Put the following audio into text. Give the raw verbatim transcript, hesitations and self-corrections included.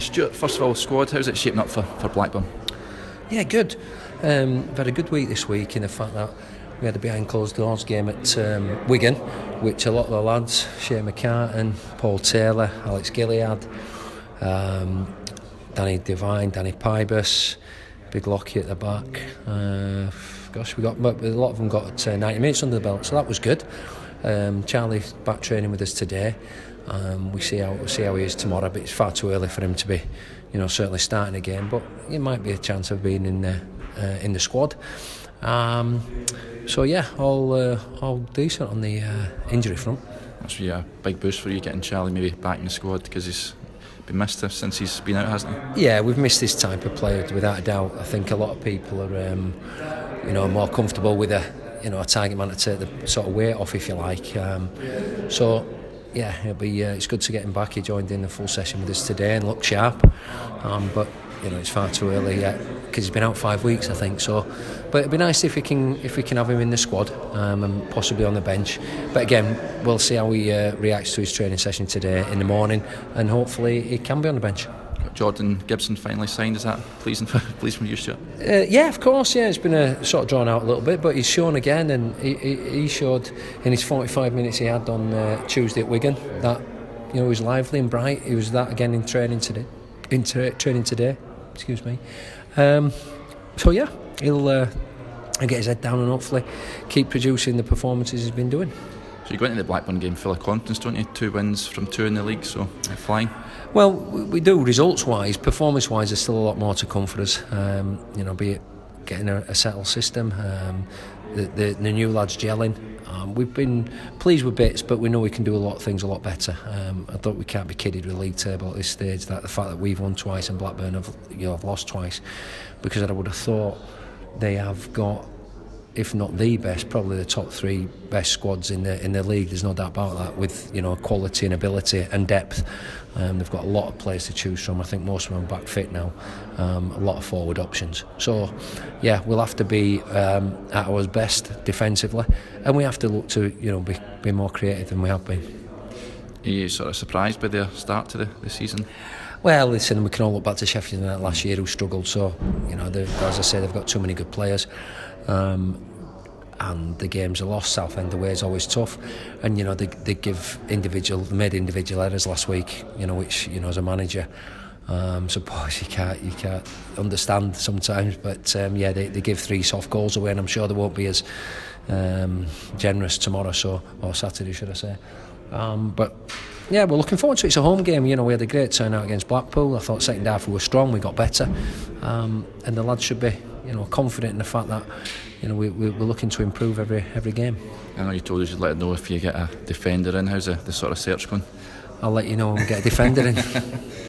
Stuart, first of all, squad, how's it shaping up for, for Blackburn? Yeah, good. Um, we've had a good week this week in the fact that we had a behind closed doors game at um, Wigan, which a lot of the lads, Shane McCartan, Paul Taylor, Alex Gilliard, um, Danny Devine, Danny Pybus, Big Lockie at the back. Uh, gosh, we got a lot of them got uh, ninety minutes under the belt, so that was good. Um, Charlie's back training with us today. Um, we see how we see how he is tomorrow, but it's far too early for him to be, you know, certainly starting again. But it might be a chance of being in the uh, in the squad. Um, so yeah, all uh, all decent on the uh, injury front. That's really a big boost for you getting Charlie maybe back in the squad, because he's been missed since he's been out, hasn't he? Yeah, we've missed this type of player without a doubt. I think a lot of people are, um, you know, more comfortable with a, you know, a target man to take the sort of weight off, if you like. Um, so. Yeah, it'll be. Uh, it's good to get him back. He joined in the full session with us today and looked sharp. Um, but you know, it's far too early yet because he's been out five weeks, I think. So, but it'd be nice if we can if we can have him in the squad um, and possibly on the bench. But again, we'll see how he uh, reacts to his training session today in the morning, and hopefully he can be on the bench. Jordan Gibson finally signed. Is that pleasing for pleasing for you, Stuart? Uh, yeah, of course. Yeah, it's been a sort of drawn out a little bit, but he's shown again, and he, he, he showed in his forty-five minutes he had on uh, Tuesday at Wigan that, you know, he was lively and bright. He was that again in training today. In tra- training today, excuse me. Um, so yeah, he'll uh, get his head down and hopefully keep producing the performances he's been doing. So you go into the Blackburn game full of confidence, don't you? Two wins from two in the league, so you're flying. Well, we do results-wise. Performance-wise, there's still a lot more to come for us. Um, you know, be it getting a, a settled system, um, the, the, the new lads gelling. Um, we've been pleased with bits, but we know we can do a lot of things a lot better. Um, I thought we can't be kidded with the league table at this stage. That the fact that we've won twice and Blackburn have, you know, have lost twice, because I would have thought they have got, if not the best, probably the top three best squads in the in the league. There's no doubt about that. With, you know, quality and ability and depth, um, they've got a lot of players to choose from. I think most of them are back fit now. Um, a lot of forward options. So, yeah, we'll have to be um, at our best defensively, and we have to look to, you know, be be more creative than we have been. Are you sort of surprised by their start to the, the season? Well, listen, we can all look back to Sheffield United last year, who struggled. So, you know, as I say, they've got too many good players. Um, and the games are lost. Southend away is always tough, and you know they they give individual they made individual errors last week, you know, which, you know, as a manager, um, suppose you can't you can't understand sometimes. But um, yeah, they, they give three soft goals away, and I'm sure they won't be as um, generous tomorrow, so or Saturday, should I say? Um, but yeah, we're looking forward to it. It's a home game. You know, we had a great turnout against Blackpool. I thought second half we were strong, we got better, um, and the lads should be, you know, confident in the fact that, you know, we, we're looking to improve every every game. I know you told us you'd let us know if you get a defender in. How's the, the sort of search going? I'll let you know when we get a defender in.